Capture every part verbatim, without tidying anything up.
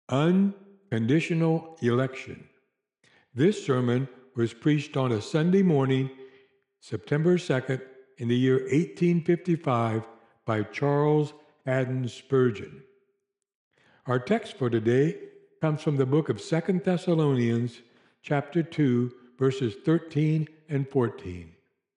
Unconditional Election. This sermon was preached on a Sunday morning, September second, in the year eighteen fifty-five by Charles Haddon Spurgeon. Our text for today comes from the book of Second Thessalonians, chapter two, verses thirteen and fourteen.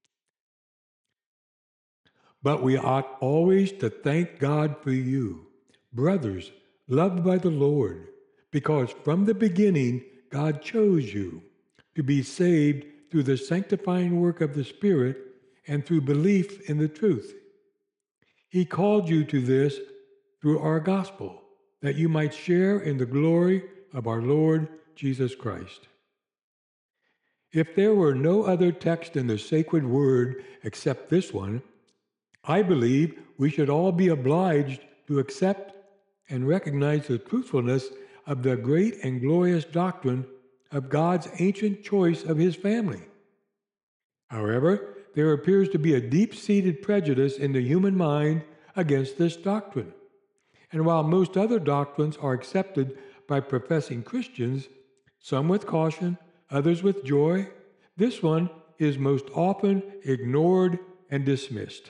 But we ought always to thank God for you, brothers, loved by the Lord, because from the beginning God chose you to be saved through the sanctifying work of the Spirit and through belief in the truth. He called you to this through our gospel, that you might share in the glory of our Lord Jesus Christ. If there were no other text in the sacred word except this one, I believe we should all be obliged to accept and recognize the truthfulness of the great and glorious doctrine of God's ancient choice of His family. However, there appears to be a deep-seated prejudice in the human mind against this doctrine. And while most other doctrines are accepted by professing Christians, some with caution, others with joy, this one is most often ignored and dismissed.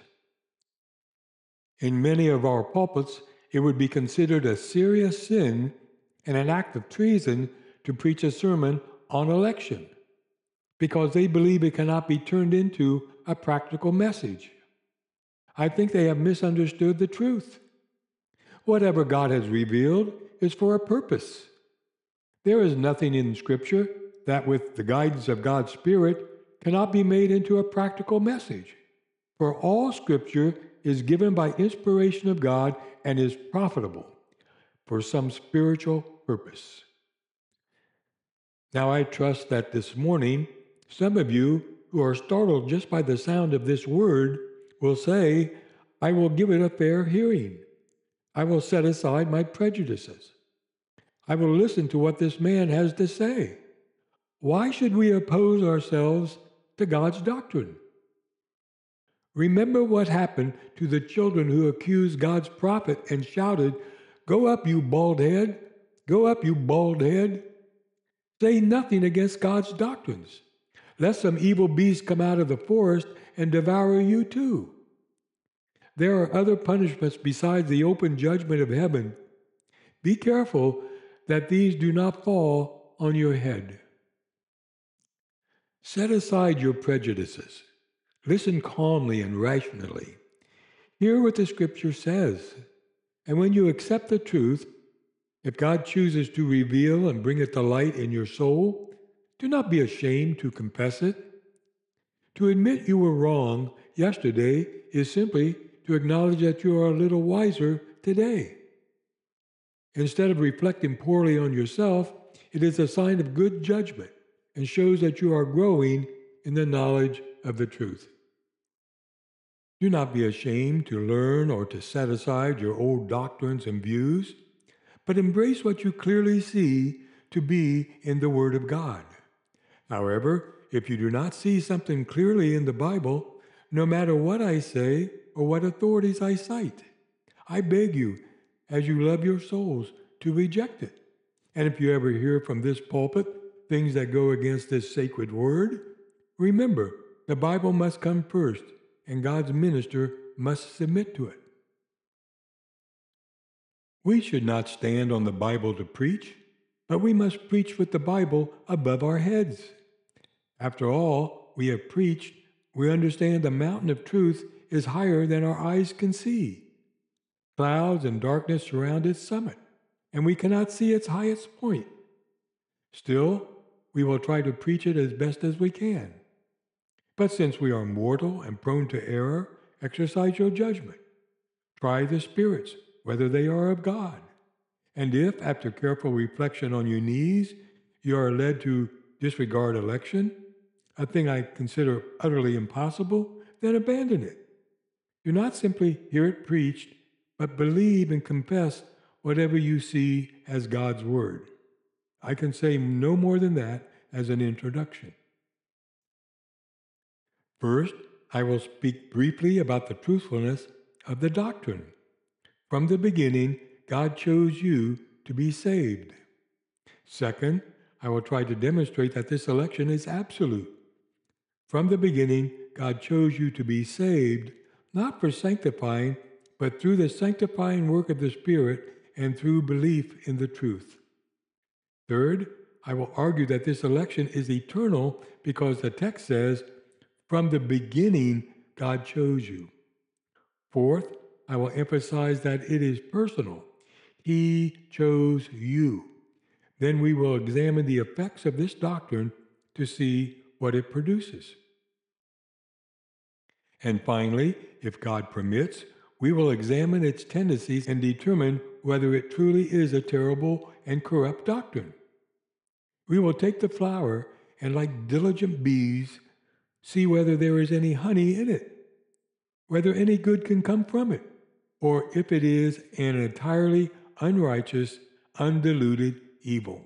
In many of our pulpits, it would be considered a serious sin and an act of treason to preach a sermon on election, because they believe it cannot be turned into a practical message. I think they have misunderstood the truth. Whatever God has revealed is for a purpose. There is nothing in Scripture that, with the guidance of God's Spirit, cannot be made into a practical message. For all Scripture is given by inspiration of God and is profitable for some spiritual purpose. Now I trust that this morning, some of you who are startled just by the sound of this word will say, I will give it a fair hearing. I will set aside my prejudices. I will listen to what this man has to say. Why should we oppose ourselves to God's doctrine? Remember what happened to the children who accused God's prophet and shouted, Go up, you bald head! Go up, you bald head! Say nothing against God's doctrines, lest some evil beast come out of the forest and devour you too. There are other punishments besides the open judgment of heaven. Be careful that these do not fall on your head. Set aside your prejudices. Listen calmly and rationally. Hear what the Scripture says. And when you accept the truth, if God chooses to reveal and bring it to light in your soul, do not be ashamed to confess it. To admit you were wrong yesterday is simply to acknowledge that you are a little wiser today. Instead of reflecting poorly on yourself, it is a sign of good judgment and shows that you are growing in the knowledge of the truth. Do not be ashamed to learn or to set aside your old doctrines and views, but embrace what you clearly see to be in the Word of God. However, if you do not see something clearly in the Bible, no matter what I say or what authorities I cite, I beg you, as you love your souls, to reject it. And if you ever hear from this pulpit things that go against this sacred word, remember, the Bible must come first, and God's minister must submit to it. We should not stand on the Bible to preach, but we must preach with the Bible above our heads. After all we have preached, we understand the mountain of truth is higher than our eyes can see. Clouds and darkness surround its summit, and we cannot see its highest point. Still, we will try to preach it as best as we can. But since we are mortal and prone to error, exercise your judgment. Try the spirits, whether they are of God. And if, after careful reflection on your knees, you are led to disregard election, a thing I consider utterly impossible, then abandon it. Do not simply hear it preached, but believe and confess whatever you see as God's word. I can say no more than that as an introduction. First, I will speak briefly about the truthfulness of the doctrine. From the beginning, God chose you to be saved. Second, I will try to demonstrate that this election is absolute. From the beginning, God chose you to be saved, not for sanctifying, but through the sanctifying work of the Spirit and through belief in the truth. Third, I will argue that this election is eternal because the text says, from the beginning, God chose you. Fourth, I will emphasize that it is personal. He chose you. Then we will examine the effects of this doctrine to see what it produces. And finally, if God permits, we will examine its tendencies and determine whether it truly is a terrible and corrupt doctrine. We will take the flower and, like diligent bees, see whether there is any honey in it, whether any good can come from it, or if it is an entirely unrighteous, undiluted evil.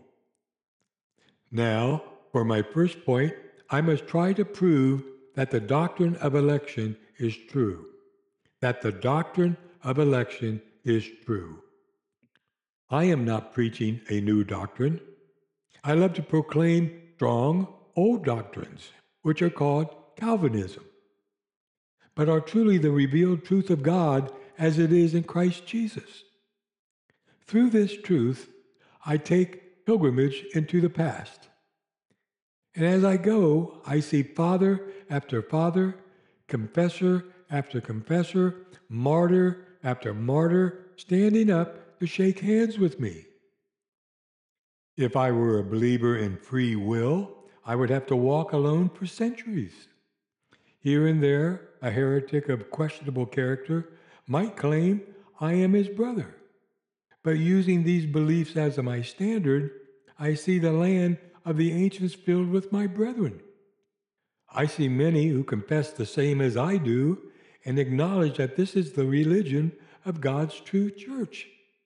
Now, for my first point, I must try to prove that the doctrine of election is true. That the doctrine of election is true. I am not preaching a new doctrine. I love to proclaim strong, old doctrines, which are called Calvinism, but are truly the revealed truth of God as it is in Christ Jesus. Through this truth, I take pilgrimage into the past. And as I go, I see father after father, confessor after confessor, martyr after martyr, standing up to shake hands with me. If I were a believer in free will, I would have to walk alone for centuries. Here and there, a heretic of questionable character might claim I am his brother. But using these beliefs as my standard, I see the land of the ancients filled with my brethren. I see many who confess the same as I do and acknowledge that this is the religion of God's true church.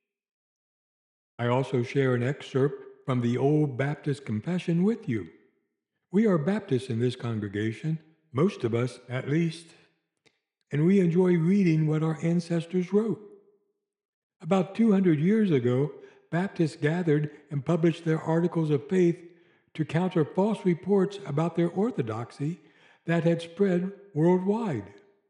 I also share an excerpt from the Old Baptist Confession with you. We are Baptists in this congregation, most of us at least, and we enjoy reading what our ancestors wrote. About two hundred years ago, Baptists gathered and published their articles of faith to counter false reports about their orthodoxy that had spread worldwide.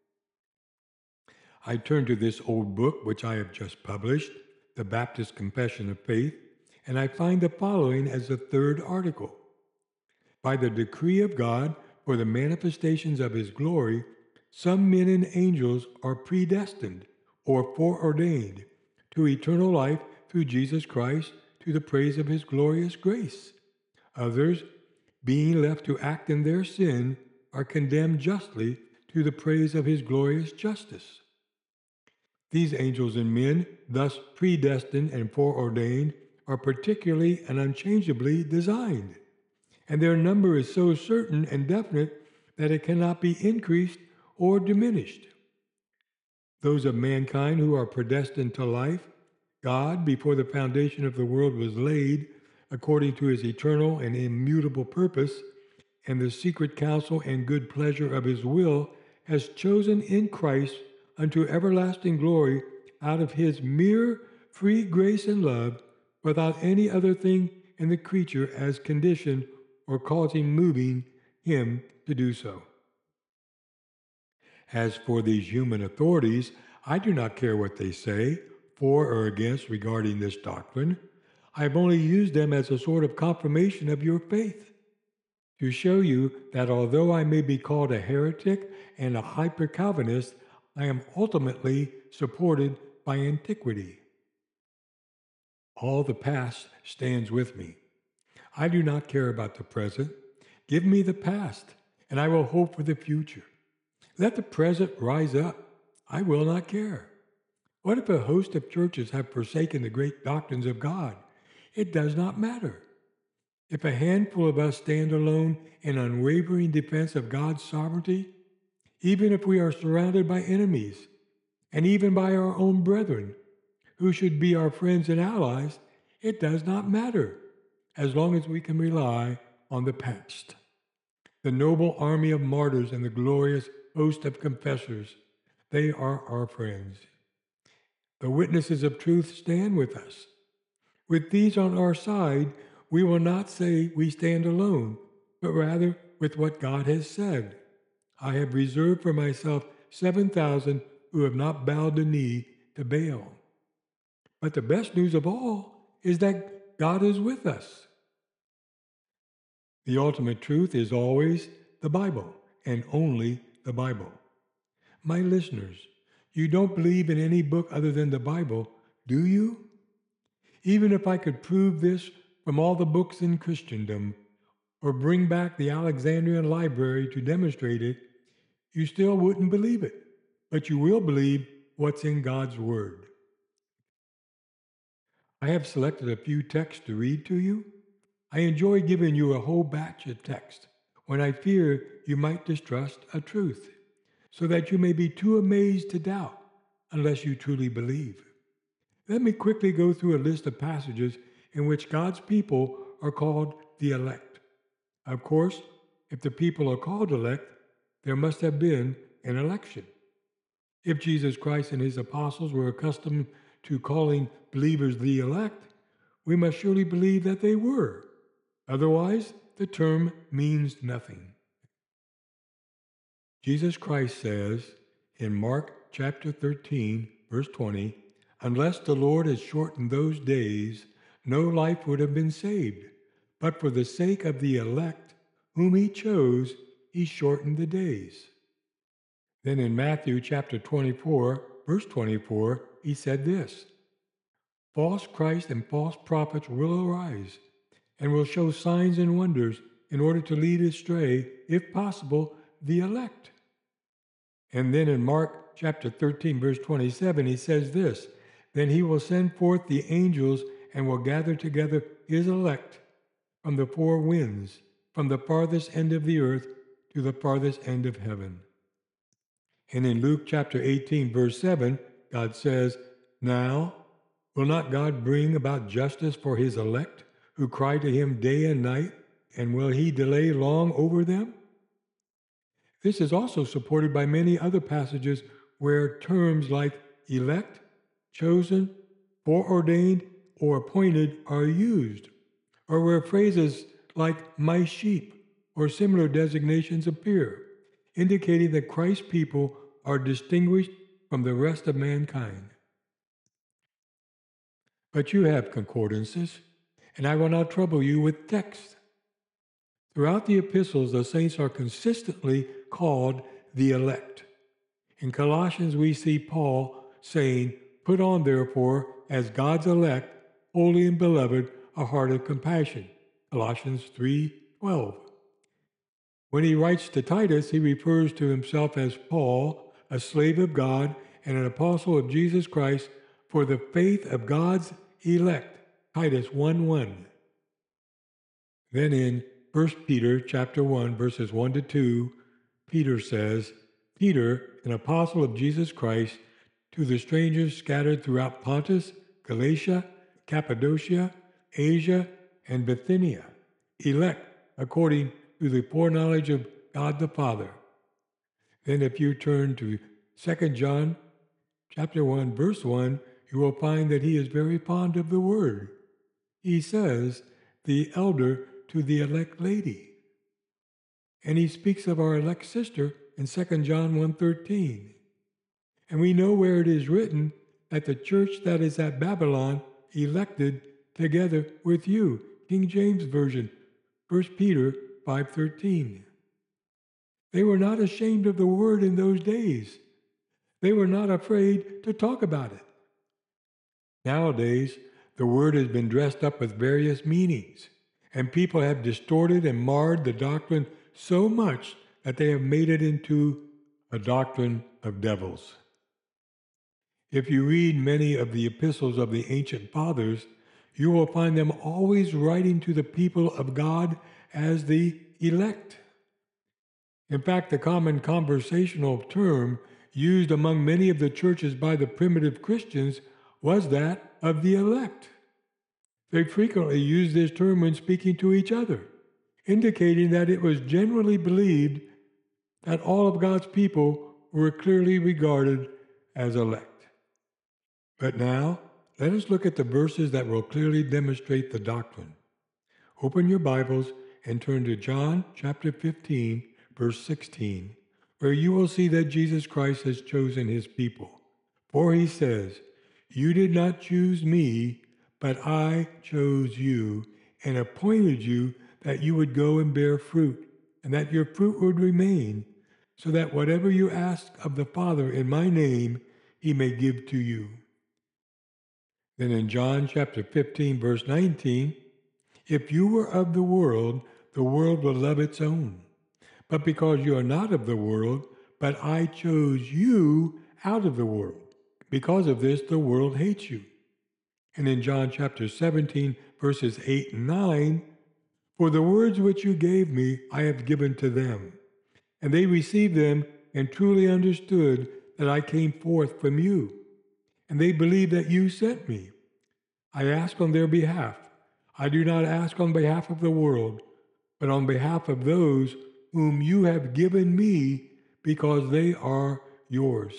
I turn to this old book, which I have just published, the Baptist Confession of Faith, and I find the following as the third article. By the decree of God, for the manifestations of his glory, some men and angels are predestined or foreordained to eternal life through Jesus Christ, to the praise of his glorious grace. Others, being left to act in their sin, are condemned justly to the praise of his glorious justice. These angels and men, thus predestined and foreordained, are particularly and unchangeably designed, and their number is so certain and definite that it cannot be increased or diminished. Those of mankind who are predestined to life, God, before the foundation of the world was laid, according to his eternal and immutable purpose, and the secret counsel and good pleasure of his will, has chosen in Christ unto everlasting glory out of his mere free grace and love, without any other thing in the creature as condition or causing moving him to do so. As for these human authorities, I do not care what they say, for or against regarding this doctrine. I have only used them as a sort of confirmation of your faith, to show you that although I may be called a heretic and a hyper-Calvinist, I am ultimately supported by antiquity. All the past stands with me. I do not care about the present. Give me the past, and I will hope for the future. Let the present rise up. I will not care. What if a host of churches have forsaken the great doctrines of God? It does not matter. If a handful of us stand alone in unwavering defense of God's sovereignty, even if we are surrounded by enemies, and even by our own brethren, who should be our friends and allies, it does not matter, as long as we can rely on the past. The noble army of martyrs and the glorious host of confessors, they are our friends. The witnesses of truth stand with us. With these on our side, we will not say we stand alone, but rather with what God has said. I have reserved for myself seven thousand who have not bowed the knee to Baal. But the best news of all is that God is with us. The ultimate truth is always the Bible, and only the Bible. My listeners, you don't believe in any book other than the Bible, do you? Even if I could prove this from all the books in Christendom, or bring back the Alexandrian library to demonstrate it, you still wouldn't believe it, but you will believe what's in God's Word. I have selected a few texts to read to you. I enjoy giving you a whole batch of text when I fear you might distrust a truth, so that you may be too amazed to doubt unless you truly believe. Let me quickly go through a list of passages in which God's people are called the elect. Of course, if the people are called elect, there must have been an election. If Jesus Christ and his apostles were accustomed to calling believers the elect, we must surely believe that they were. Otherwise, the term means nothing. Jesus Christ says in Mark chapter thirteen, verse twenty, "Unless the Lord had shortened those days, no life would have been saved. But for the sake of the elect, whom he chose, he shortened the days." Then in Matthew chapter twenty-four, verse twenty-four, he said this, "False Christ and false prophets will arise, and will show signs and wonders in order to lead astray, if possible, the elect." And then in Mark chapter thirteen, verse twenty-seven, he says this, "Then he will send forth the angels and will gather together his elect from the four winds, from the farthest end of the earth to the farthest end of heaven." And in Luke chapter eighteen, verse seven, God says, "Now, will not God bring about justice for his elect, who cry to him day and night, and will he delay long over them?" This is also supported by many other passages where terms like elect, chosen, foreordained, or appointed are used, or where phrases like "my sheep" or similar designations appear, indicating that Christ's people are distinguished from the rest of mankind. But you have concordances, and I will not trouble you with text. Throughout the epistles, the saints are consistently called the elect. In Colossians, we see Paul saying, "Put on, therefore, as God's elect, holy and beloved, a heart of compassion." Colossians three twelve. When he writes to Titus, he refers to himself as Paul, a slave of God and an apostle of Jesus Christ, for the faith of God's elect. Titus one one. Then in First Peter chapter one, verses one to two, Peter says, "Peter, an apostle of Jesus Christ, to the strangers scattered throughout Pontus, Galatia, Cappadocia, Asia, and Bithynia, elect according to the foreknowledge of God the Father." Then if you turn to Second John chapter one, verse one, you will find that he is very fond of the word. He says, "the elder to the elect lady." And he speaks of our elect sister in Second John one thirteen. And we know where it is written that the church that is at Babylon elected together with you. King James Version, First Peter five thirteen. They were not ashamed of the word in those days. They were not afraid to talk about it. Nowadays, the word has been dressed up with various meanings, and people have distorted and marred the doctrine so much that they have made it into a doctrine of devils. If you read many of the epistles of the ancient fathers, you will find them always writing to the people of God as the elect. In fact, the common conversational term used among many of the churches by the primitive Christians was that of the elect. They frequently used this term when speaking to each other, indicating that it was generally believed that all of God's people were clearly regarded as elect. But now, let us look at the verses that will clearly demonstrate the doctrine. Open your Bibles and turn to John chapter fifteen, verse sixteen, where you will see that Jesus Christ has chosen his people. For he says, "You did not choose me, but I chose you and appointed you that you would go and bear fruit, and that your fruit would remain, so that whatever you ask of the Father in my name, he may give to you." Then in John chapter fifteen, verse nineteen, "If you were of the world, the world would love its own. But because you are not of the world, but I chose you out of the world, because of this the world hates you." And in John chapter seventeen, verses eight and nine, "For the words which you gave me I have given to them, and they received them and truly understood that I came forth from you, and they believe that you sent me. I ask on their behalf. I do not ask on behalf of the world, but on behalf of those whom you have given me, because they are yours."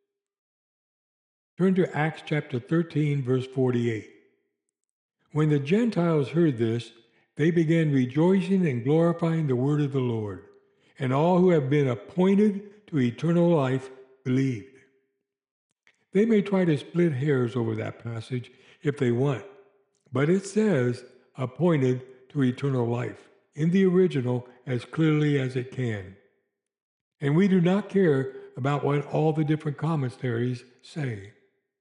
Turn to Acts chapter thirteen, verse forty-eight. "When the Gentiles heard this, they began rejoicing and glorifying the word of the Lord, and all who have been appointed to eternal life believed." They may try to split hairs over that passage if they want, but it says appointed to eternal life in the original as clearly as it can. And we do not care about what all the different commentaries say.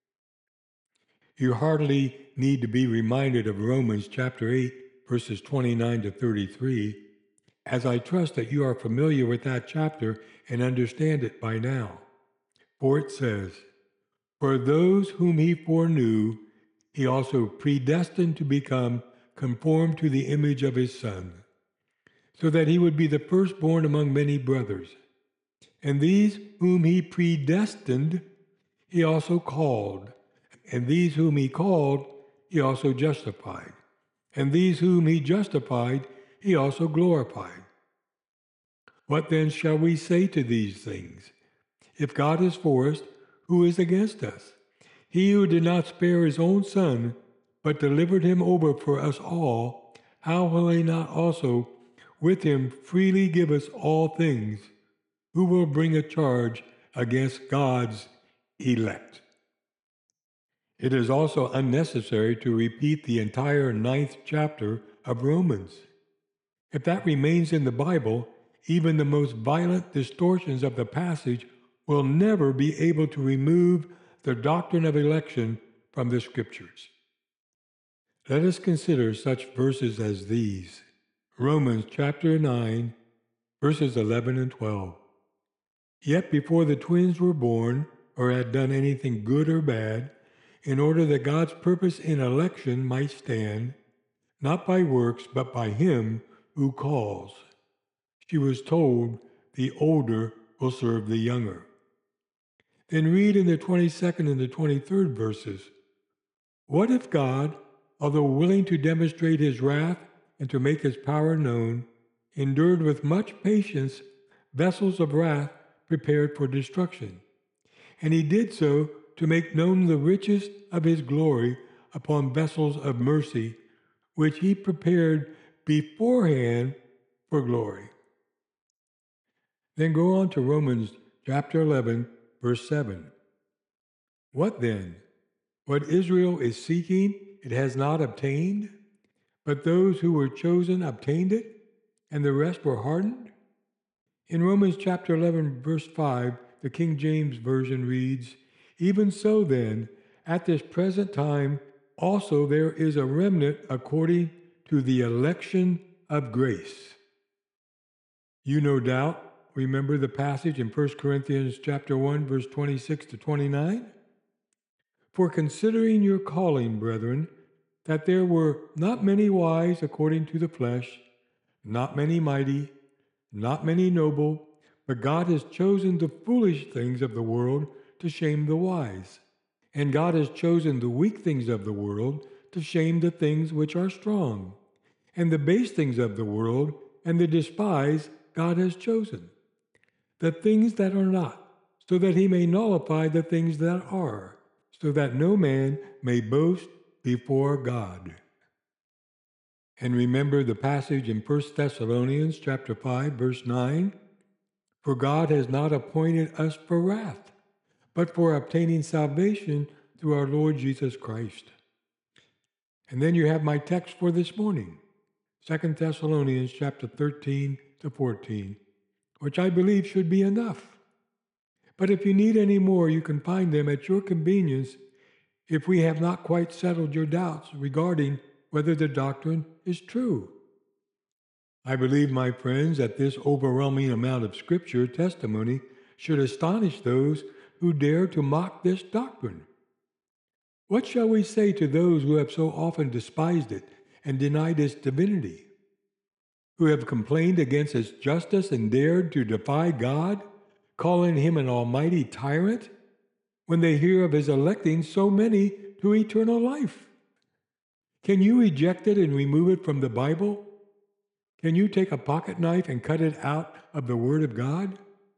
You hardly need to be reminded of Romans chapter eight, verses twenty-nine to thirty-three, as I trust that you are familiar with that chapter and understand it by now. For it says, "For those whom he foreknew, he also predestined to become conformed to the image of his Son, so that he would be the firstborn among many brothers. And these whom he predestined, he also called. And these whom he called, he also justified. And these whom he justified, he also glorified. What then shall we say to these things? If God is for us, who is against us? He who did not spare his own Son, but delivered him over for us all, how will he not also with him freely give us all things? Who will bring a charge against God's elect?" It is also unnecessary to repeat the entire ninth chapter of Romans. If that remains in the Bible, even the most violent distortions of the passage will never be able to remove the doctrine of election from the Scriptures. Let us consider such verses as these. Romans chapter nine, verses eleven and twelve. "Yet before the twins were born, or had done anything good or bad, in order that God's purpose in election might stand, not by works, but by him who calls, she was told, the older will serve the younger." Then read in the twenty-second and the twenty-third verses, "What if God, although willing to demonstrate his wrath and to make his power known, endured with much patience vessels of wrath prepared for destruction? And he did so to make known the riches of his glory upon vessels of mercy, which he prepared beforehand for glory." Then go on to Romans chapter eleven, verse seven. "What then? What Israel is seeking, it has not obtained, but those who were chosen obtained it, and the rest were hardened." In Romans chapter eleven, verse five, the King James Version reads, "Even so then, at this present time also there is a remnant according to the election of grace." You no doubt remember the passage in First Corinthians chapter one, verse twenty-six to twenty-nine? "For considering your calling, brethren, that there were not many wise according to the flesh, not many mighty, not many noble, but God has chosen the foolish things of the world to shame the wise. And God has chosen the weak things of the world to shame the things which are strong. And the base things of the world and the despised God has chosen, the things that are not, so that he may nullify the things that are, so that no man may boast before God. And remember the passage in First Thessalonians chapter five, verse nine, for God has not appointed us for wrath, but for obtaining salvation through our Lord Jesus Christ. And then you have my text for this morning, Second Thessalonians chapter thirteen to fourteen, which I believe should be enough. But if you need any more, you can find them at your convenience if we have not quite settled your doubts regarding whether the doctrine is true. I believe, my friends, that this overwhelming amount of scripture testimony should astonish those who dare to mock this doctrine. What shall we say to those who have so often despised it and denied its divinity, who have complained against its justice and dared to defy God, calling him an almighty tyrant, when they hear of his electing so many to eternal life? Can you reject it and remove it from the Bible? Can you take a pocket knife and cut it out of the Word of God?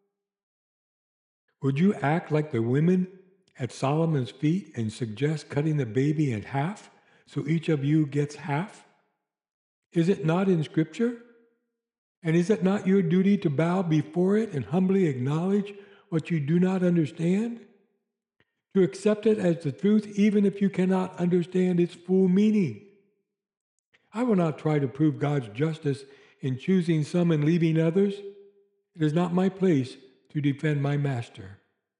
Would you act like the women at Solomon's feet and suggest cutting the baby in half so each of you gets half? Is it not in Scripture? And is it not your duty to bow before it and humbly acknowledge what you do not understand? To accept it as the truth even if you cannot understand its full meaning? I will not try to prove God's justice in choosing some and leaving others. It is not my place to defend my master.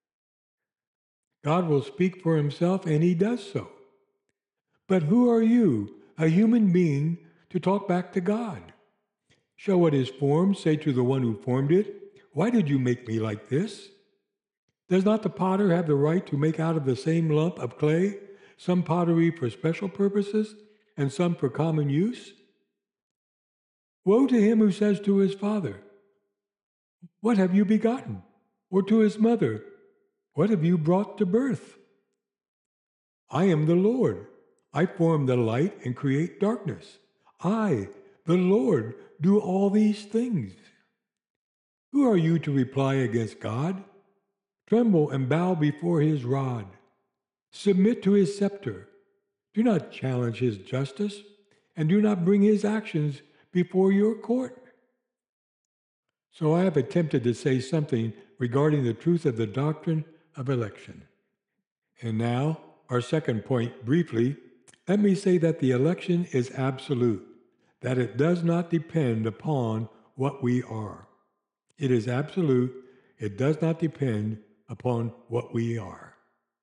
God will speak for himself, and he does so. But who are you, a human being, to talk back to God? Shall what is formed say to the one who formed it, "Why did you make me like this?" Does not the potter have the right to make out of the same lump of clay some pottery for special purposes and some for common use? Woe to him who says to his father, "What have you begotten?" Or to his mother, "What have you brought to birth?" I am the Lord. I form the light and create darkness. I, the Lord, do all these things. Who are you to reply against God? Tremble and bow before his rod. Submit to his scepter. Do not challenge his justice, and do not bring his actions before your court. So I have attempted to say something regarding the truth of the doctrine of election. And now, our second point, briefly, let me say that the election is absolute, that it does not depend upon what we are. It is absolute, it does not depend upon what we are.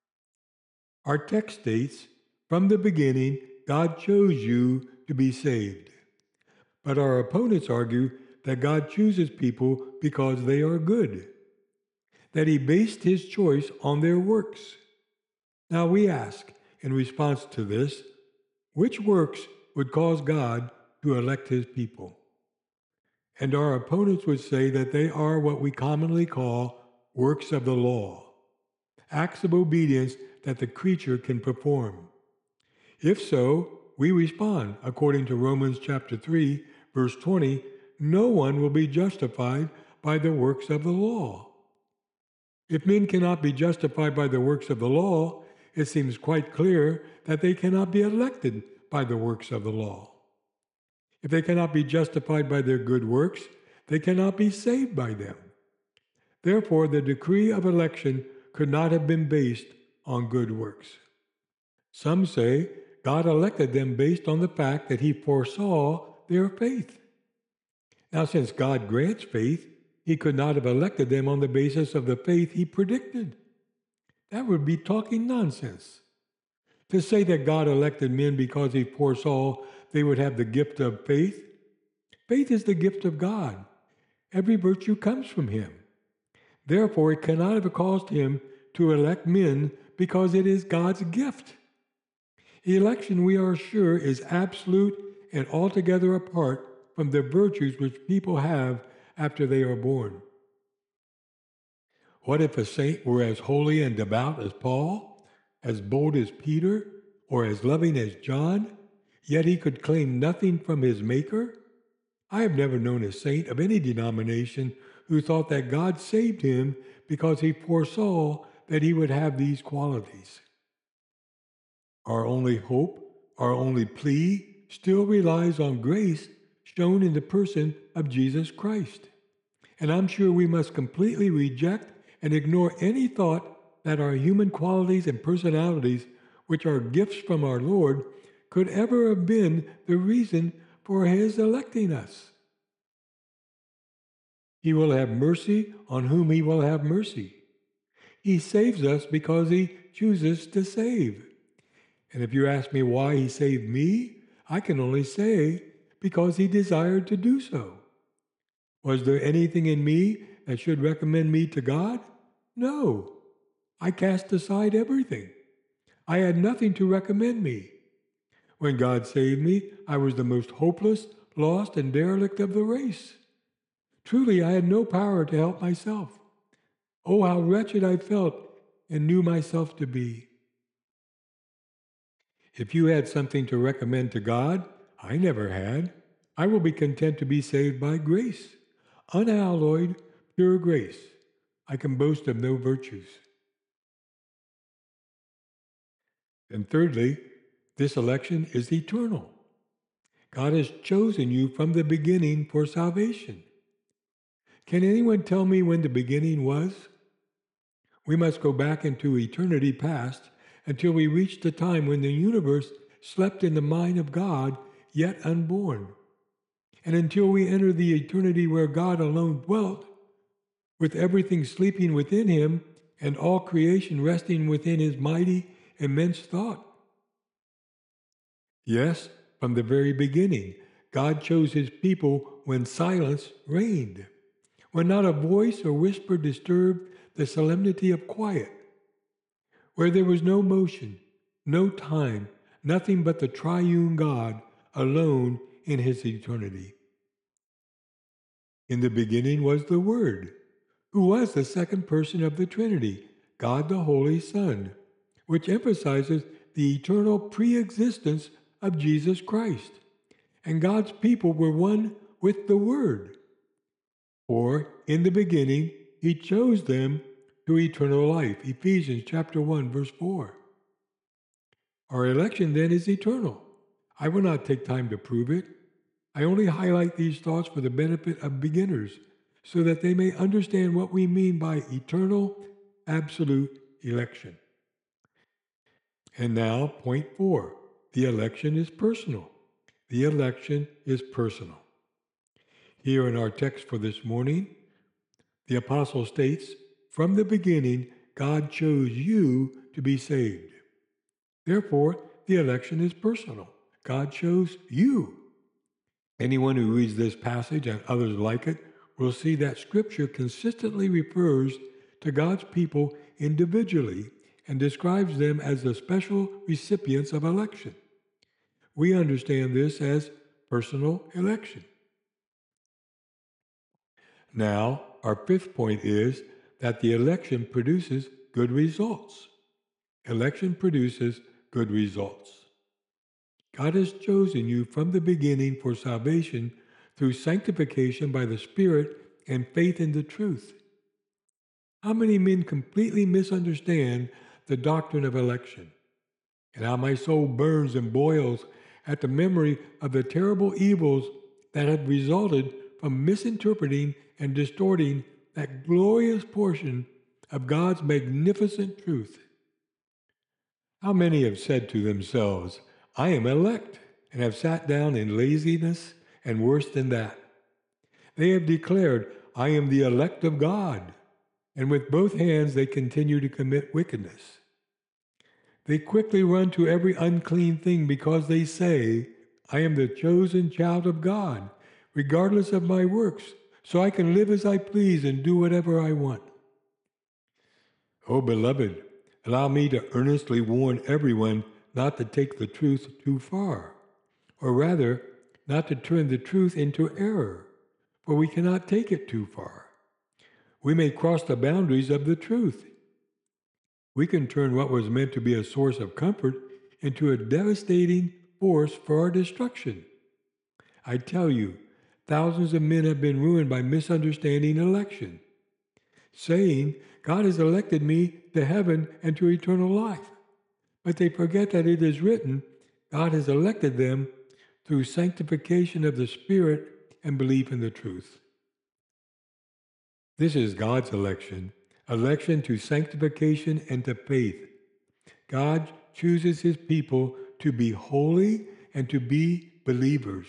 Our text states, from the beginning, God chose you to be saved. But our opponents argue that God chooses people because they are good, that he based his choice on their works. Now we ask, in response to this, which works would cause God to elect his people? And our opponents would say that they are what we commonly call works of the law, acts of obedience that the creature can perform. If so, we respond, according to Romans chapter three, verse twenty, no one will be justified by the works of the law. If men cannot be justified by the works of the law, it seems quite clear that they cannot be elected by the works of the law. If they cannot be justified by their good works, they cannot be saved by them. Therefore, the decree of election could not have been based on good works. Some say God elected them based on the fact that he foresaw their faith. Now, since God grants faith, he could not have elected them on the basis of the faith he predicted. That would be talking nonsense. To say that God elected men because he foresaw they would have the gift of faith, faith is the gift of God. Every virtue comes from him. Therefore, it cannot have caused him to elect men because it is God's gift. Election, we are sure, is absolute and altogether apart from the virtues which people have after they are born. What if a saint were as holy and devout as Paul, as bold as Peter, or as loving as John, yet he could claim nothing from his Maker? I have never known a saint of any denomination who thought that God saved him because he foresaw that he would have these qualities. Our only hope, our only plea, still relies on grace shown in the person of Jesus Christ. And I'm sure we must completely reject and ignore any thought that our human qualities and personalities, which are gifts from our Lord, could ever have been the reason for His electing us. He will have mercy on whom He will have mercy. He saves us because He chooses to save. And if you ask me why He saved me, I can only say because He desired to do so. Was there anything in me that should recommend me to God? No. I cast aside everything. I had nothing to recommend me. When God saved me, I was the most hopeless, lost, and derelict of the race. Truly, I had no power to help myself. Oh, how wretched I felt and knew myself to be. If you had something to recommend to God, I never had. I will be content to be saved by grace. Unalloyed, pure grace. I can boast of no virtues. And thirdly, this election is eternal. God has chosen you from the beginning for salvation. Can anyone tell me when the beginning was? We must go back into eternity past until we reach the time when the universe slept in the mind of God, yet unborn. And until we enter the eternity where God alone dwelt, with everything sleeping within Him and all creation resting within His mighty, immense thought. Yes, from the very beginning, God chose His people when silence reigned, when not a voice or whisper disturbed the solemnity of quiet, where there was no motion, no time, nothing but the triune God alone in His eternity. In the beginning was the Word, who was the second person of the Trinity, God the Holy Son, which emphasizes the eternal pre-existence of Jesus Christ. And God's people were one with the Word. For in the beginning, He chose them to eternal life. Ephesians chapter one, verse four. Our election then is eternal. I will not take time to prove it. I only highlight these thoughts for the benefit of beginners, so that they may understand what we mean by eternal, absolute election. And now, point four. The election is personal. The election is personal. Here in our text for this morning, the apostle states, "From the beginning, God chose you to be saved." Therefore, the election is personal. God chose you. Anyone who reads this passage and others like it will see that Scripture consistently refers to God's people individually and describes them as the special recipients of election. We understand this as personal election. Now, our fifth point is that the election produces good results. Election produces good results. God has chosen you from the beginning for salvation through sanctification by the Spirit and faith in the truth. How many men completely misunderstand the doctrine of election? And how my soul burns and boils at the memory of the terrible evils that have resulted from misinterpreting and distorting that glorious portion of God's magnificent truth. How many have said to themselves, "I am elect," and have sat down in laziness and worse than that? They have declared, "I am the elect of God," and with both hands they continue to commit wickedness. They quickly run to every unclean thing because they say, "I am the chosen child of God, regardless of my works, so I can live as I please and do whatever I want." Oh, beloved, allow me to earnestly warn everyone not to take the truth too far, or rather, not to turn the truth into error, for we cannot take it too far. We may cross the boundaries of the truth. We can turn what was meant to be a source of comfort into a devastating force for our destruction. I tell you, thousands of men have been ruined by misunderstanding election, saying, "God has elected me to heaven and to eternal life." but they forget that it is written, God has elected them through sanctification of the Spirit and belief in the truth. This is God's election, election to sanctification and to faith. God chooses his people to be holy and to be believers.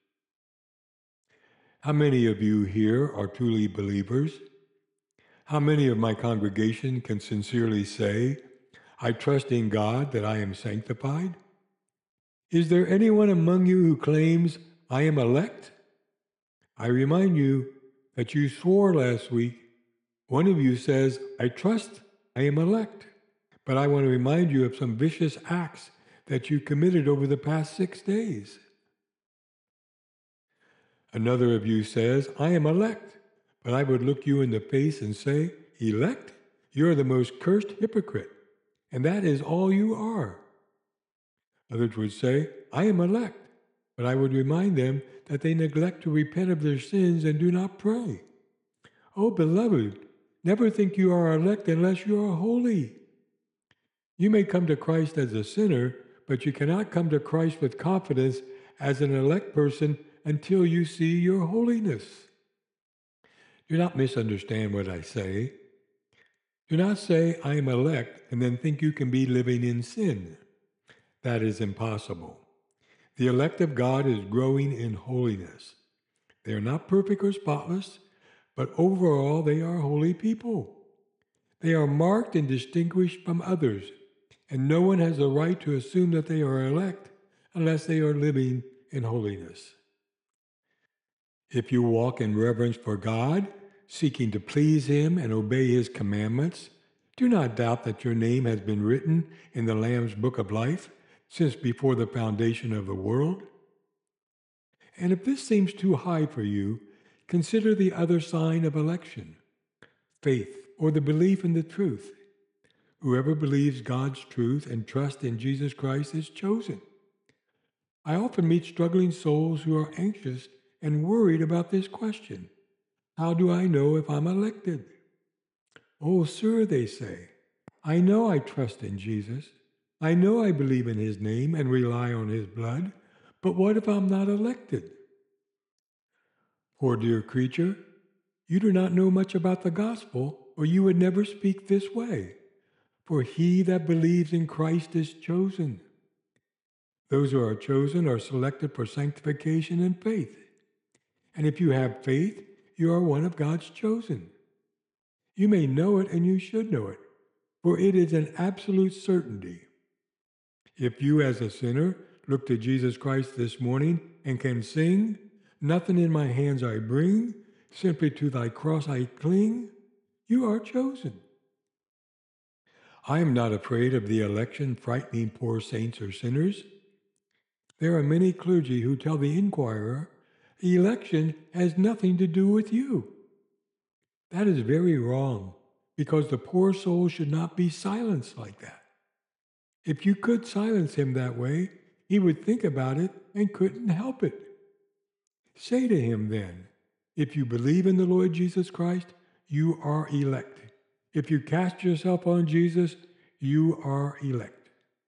How many of you here are truly believers? How many of my congregation can sincerely say, I trust in God that I am sanctified? Is there anyone among you who claims, I am elect? I remind you that you swore last week. One of you says, I trust I am elect. But I want to remind you of some vicious acts that you committed over the past six days. Another of you says, I am elect. But I would look you in the face and say, elect? You're the most cursed hypocrite. And that is all you are. Others would say, I am elect. But I would remind them that they neglect to repent of their sins and do not pray. Oh, beloved, never think you are elect unless you are holy. You may come to Christ as a sinner, but you cannot come to Christ with confidence as an elect person until you see your holiness. Do not misunderstand what I say. Do not say, I am elect, and then think you can be living in sin. That is impossible. The elect of God is growing in holiness. They are not perfect or spotless, but overall they are holy people. They are marked and distinguished from others, and no one has the right to assume that they are elect unless they are living in holiness. If you walk in reverence for God, seeking to please him and obey his commandments, do not doubt that your name has been written in the Lamb's book of life since before the foundation of the world. And if this seems too high for you, consider the other sign of election, faith, or the belief in the truth. Whoever believes God's truth and trusts in Jesus Christ is chosen. I often meet struggling souls who are anxious and worried about this question. How do I know if I'm elected? Oh, sir, they say, I know I trust in Jesus. I know I believe in his name and rely on his blood, but what if I'm not elected? Poor dear creature, you do not know much about the gospel, or you would never speak this way. For he that believes in Christ is chosen. Those who are chosen are selected for sanctification and faith. And if you have faith, you are one of God's chosen. You may know it and you should know it, for it is an absolute certainty. If you as a sinner look to Jesus Christ this morning and can sing, nothing in my hands I bring, simply to thy cross I cling, you are chosen. I am not afraid of the election frightening poor saints or sinners. There are many clergy who tell the Inquirer, election has nothing to do with you. That is very wrong, because the poor soul should not be silenced like that. If you could silence him that way, he would think about it and couldn't help it. Say to him then, if you believe in the Lord Jesus Christ, you are elect. If you cast yourself on Jesus, you are elect.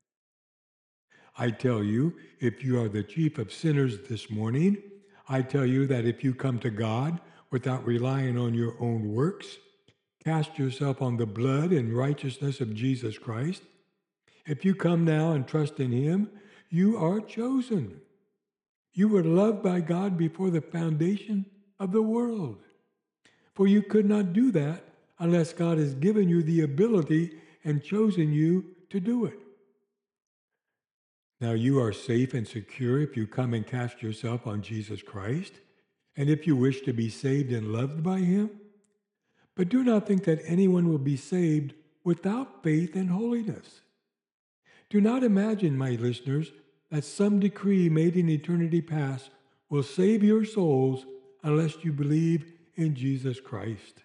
I tell you, if you are the chief of sinners this morning, I tell you that if you come to God without relying on your own works, cast yourself on the blood and righteousness of Jesus Christ, if you come now and trust in him, you are chosen. You were loved by God before the foundation of the world. For you could not do that unless God has given you the ability and chosen you to do it. Now you are safe and secure if you come and cast yourself on Jesus Christ, and if you wish to be saved and loved by him. But do not think that anyone will be saved without faith and holiness. Do not imagine, my listeners, that some decree made in eternity past will save your souls unless you believe in Jesus Christ.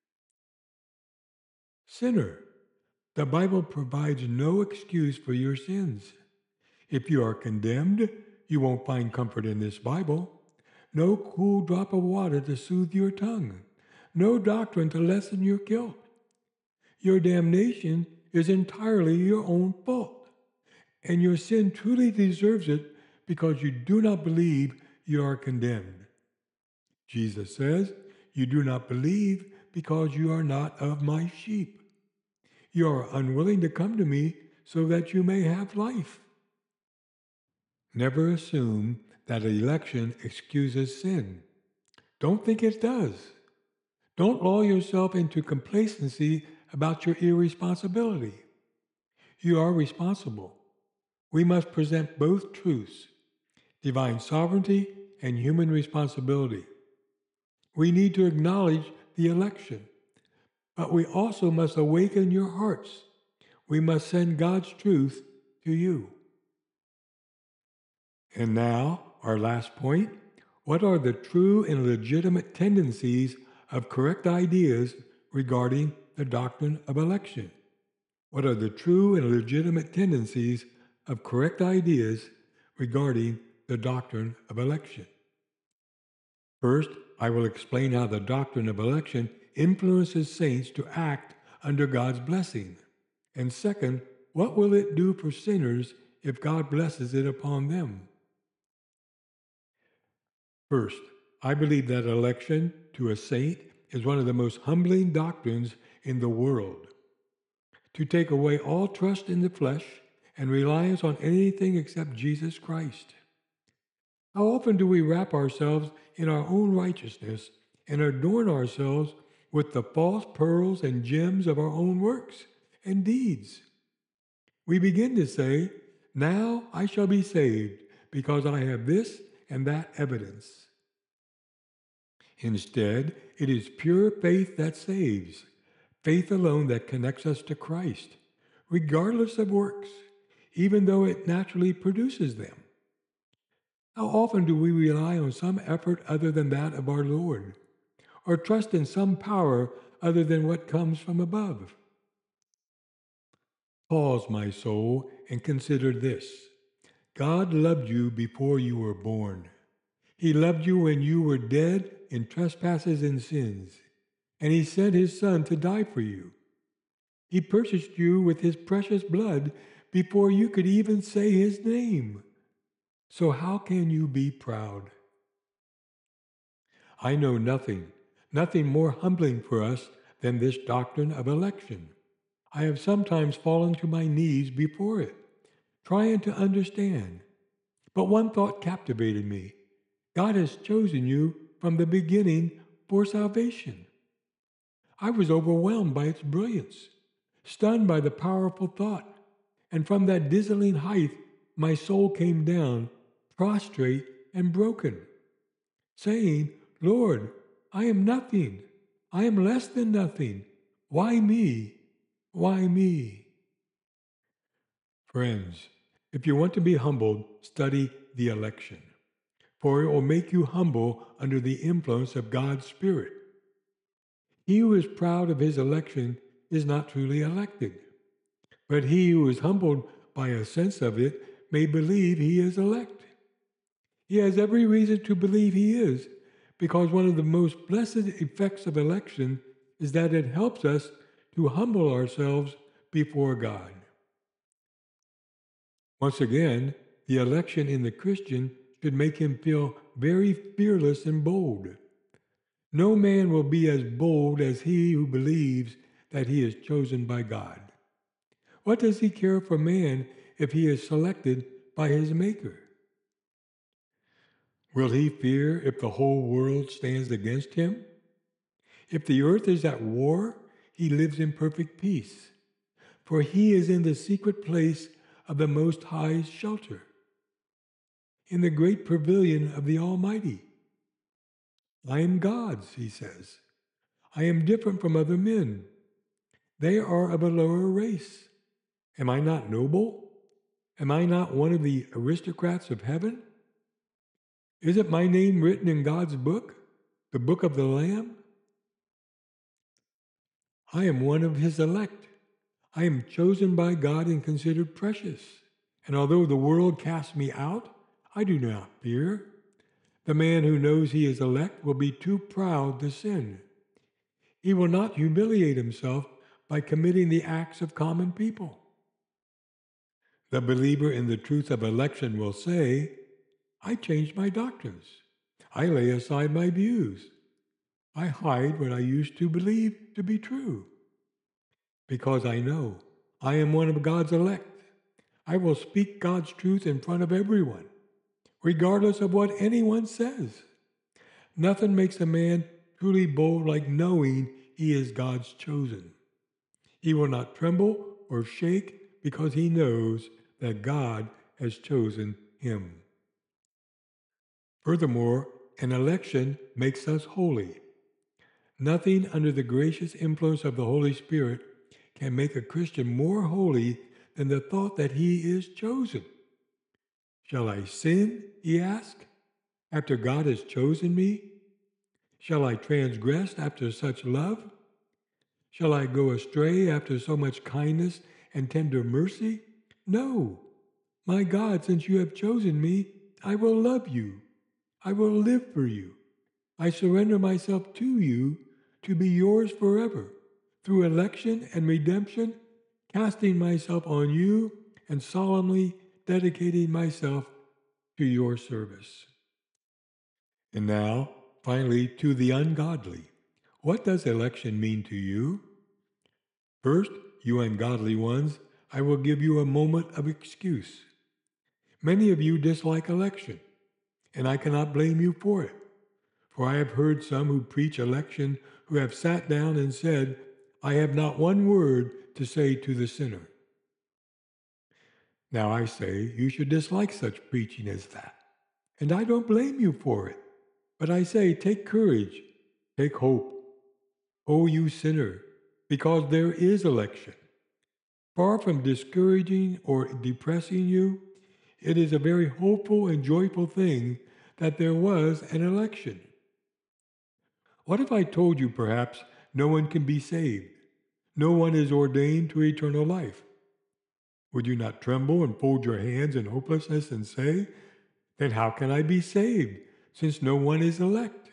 Sinner, the Bible provides no excuse for your sins. If you are condemned, you won't find comfort in this Bible. No cool drop of water to soothe your tongue. No doctrine to lessen your guilt. Your damnation is entirely your own fault. and your sin truly deserves it because you do not believe you are condemned. Jesus says, "You do not believe because you are not of my sheep. You are unwilling to come to me so that you may have life." Never assume that election excuses sin. Don't think it does. Don't lull yourself into complacency about your irresponsibility. You are responsible. We must present both truths, divine sovereignty and human responsibility. We need to acknowledge the election, but we also must awaken your hearts. We must send God's truth to you. And now, our last point. What are the true and legitimate tendencies of correct ideas regarding the doctrine of election? What are the true and legitimate tendencies of correct ideas regarding the doctrine of election? First, I will explain how the doctrine of election influences saints to act under God's blessing. And second, what will it do for sinners if God blesses it upon them? First, I believe that election to a saint is one of the most humbling doctrines in the world. To take away all trust in the flesh and reliance on anything except Jesus Christ. How often do we wrap ourselves in our own righteousness and adorn ourselves with the false pearls and gems of our own works and deeds? We begin to say, "Now I shall be saved because I have this and that evidence." Instead, it is pure faith that saves, faith alone that connects us to Christ, regardless of works, even though it naturally produces them. How often do we rely on some effort other than that of our Lord, or trust in some power other than what comes from above? Pause, my soul, and consider this. God loved you before you were born. He loved you when you were dead in trespasses and sins, and He sent His Son to die for you. He purchased you with His precious blood before you could even say His name. So how can you be proud? I know nothing, nothing more humbling for us than this doctrine of election. I have sometimes fallen to my knees before it, trying to understand. But one thought captivated me. God has chosen you from the beginning for salvation. I was overwhelmed by its brilliance, stunned by the powerful thought, and from that dizzying height, my soul came down, prostrate and broken, saying, "Lord, I am nothing. I am less than nothing. Why me? Why me?" Friends, if you want to be humbled, study the election, for it will make you humble under the influence of God's Spirit. He who is proud of his election is not truly elected, but he who is humbled by a sense of it may believe he is elect. He has every reason to believe he is, because one of the most blessed effects of election is that it helps us to humble ourselves before God. Once again, the election in the Christian should make him feel very fearless and bold. No man will be as bold as he who believes that he is chosen by God. What does he care for man if he is selected by his Maker? Will he fear if the whole world stands against him? If the earth is at war, he lives in perfect peace, for he is in the secret place of the Most High's shelter, in the great pavilion of the Almighty. I am God's, he says. I am different from other men. They are of a lower race. Am I not noble? Am I not one of the aristocrats of heaven? Isn't my name written in God's book, the book of the Lamb? I am one of His elect. I am chosen by God and considered precious. And although the world casts me out, I do not fear. The man who knows he is elect will be too proud to sin. He will not humiliate himself by committing the acts of common people. The believer in the truth of election will say, I changed my doctrines. I lay aside my views. I hide what I used to believe to be true. Because I know I am one of God's elect, I will speak God's truth in front of everyone, regardless of what anyone says. Nothing makes a man truly bold like knowing he is God's chosen. He will not tremble or shake because he knows that God has chosen him. Furthermore, an election makes us holy. Nothing under the gracious influence of the Holy Spirit can make a Christian more holy than the thought that he is chosen. Shall I sin, he asks, after God has chosen me? Shall I transgress after such love? Shall I go astray after so much kindness and tender mercy? No. My God, since you have chosen me, I will love you. I will live for you. I surrender myself to you to be yours forever, through election and redemption, casting myself on you and solemnly dedicating myself to your service. And now, finally, to the ungodly. What does election mean to you? First, you ungodly ones, I will give you a moment of excuse. Many of you dislike election, and I cannot blame you for it. For I have heard some who preach election who have sat down and said, I have not one word to say to the sinner. Now I say you should dislike such preaching as that, and I don't blame you for it. But I say, take courage, take hope, O you sinner, because there is election. Far from discouraging or depressing you, it is a very hopeful and joyful thing that there was an election. What if I told you perhaps no one can be saved? No one is ordained to eternal life. Would you not tremble and fold your hands in hopelessness and say, then how can I be saved, since no one is elect?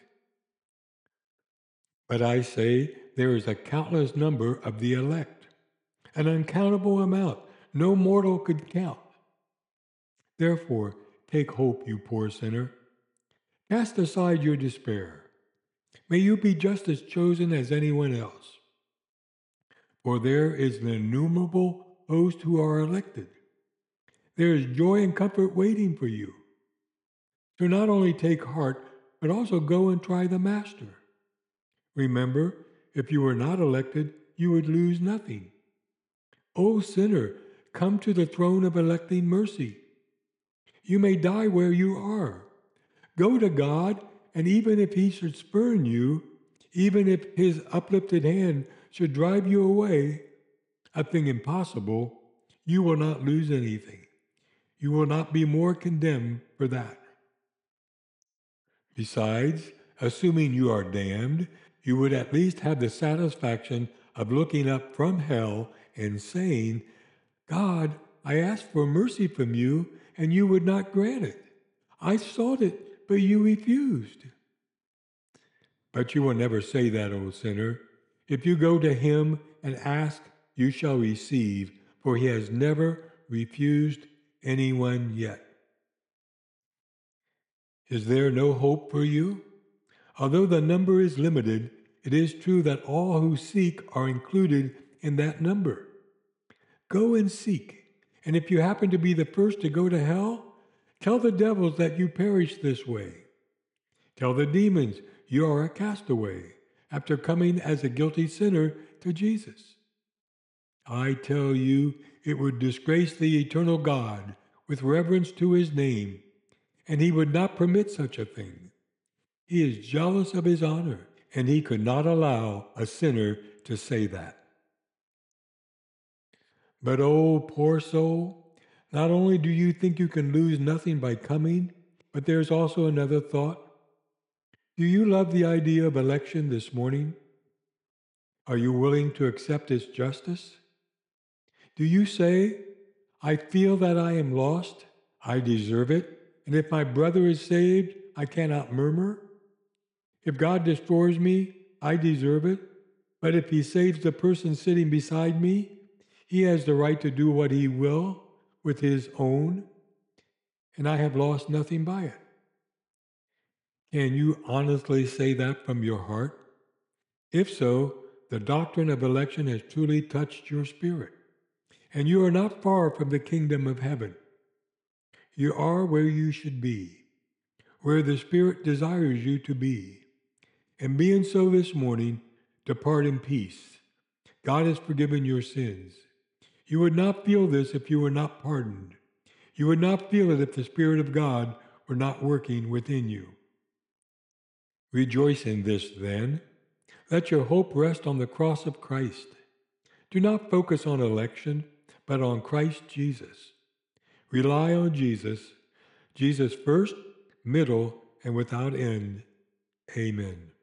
But I say there is a countless number of the elect, an uncountable amount no mortal could count. Therefore, take hope, you poor sinner. Cast aside your despair. May you be just as chosen as anyone else. For there is an innumerable host who are elected. There is joy and comfort waiting for you. So not only take heart, but also go and try the Master. Remember, if you were not elected, you would lose nothing. O sinner, come to the throne of electing mercy. You may die where you are. Go to God, and even if he should spurn you, even if his uplifted hand should drive you away, a thing impossible, you will not lose anything. You will not be more condemned for that. Besides, assuming you are damned, you would at least have the satisfaction of looking up from hell and saying, God, I asked for mercy from you, and you would not grant it. I sought it, but you refused. But you will never say that, O sinner. If you go to him and ask, you shall receive, for he has never refused anyone yet. Is there no hope for you? Although the number is limited, it is true that all who seek are included in that number. Go and seek, and if you happen to be the first to go to hell, tell the devils that you perished this way. Tell the demons you are a castaway after coming as a guilty sinner to Jesus. I tell you, it would disgrace the eternal God with reverence to his name, and he would not permit such a thing. He is jealous of his honor, and he could not allow a sinner to say that. But oh, poor soul, not only do you think you can lose nothing by coming, but there's also another thought. Do you love the idea of election this morning? Are you willing to accept its justice? Do you say, I feel that I am lost, I deserve it, and if my brother is saved, I cannot murmur? If God destroys me, I deserve it, but if he saves the person sitting beside me, he has the right to do what he will, with his own, and I have lost nothing by it. Can you honestly say that from your heart? If so, the doctrine of election has truly touched your spirit, and you are not far from the kingdom of heaven. You are where you should be, where the Spirit desires you to be. And being so this morning, depart in peace. God has forgiven your sins. You would not feel this if you were not pardoned. You would not feel it if the Spirit of God were not working within you. Rejoice in this, then. Let your hope rest on the cross of Christ. Do not focus on election, but on Christ Jesus. Rely on Jesus, Jesus first, middle, and without end. Amen.